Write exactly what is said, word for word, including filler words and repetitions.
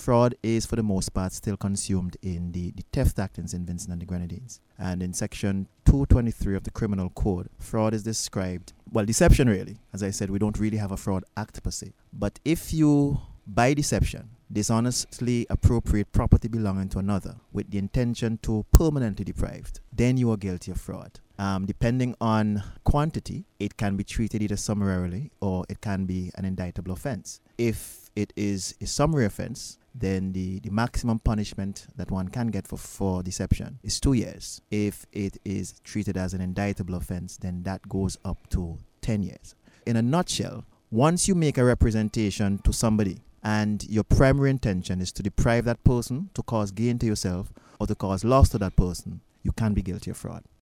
fraud is for the most part still consumed in the, the theft act in Saint Vincent and the Grenadines. And in section two twenty-three of the Criminal Code, fraud is described, well, deception really. As I said, we don't really have a fraud act per se. But if you, by deception, dishonestly appropriate property belonging to another with the intention to permanently deprive, then you are guilty of fraud. Um, depending on quantity, it can be treated either summarily or it can be an indictable offense. If it is a summary offense, then the, the maximum punishment that one can get for, for deception is two years. If it is treated as an indictable offense, then that goes up to ten years. In a nutshell, once you make a representation to somebody and your primary intention is to deprive that person, to cause gain to yourself, or to cause loss to that person, you can be guilty of fraud.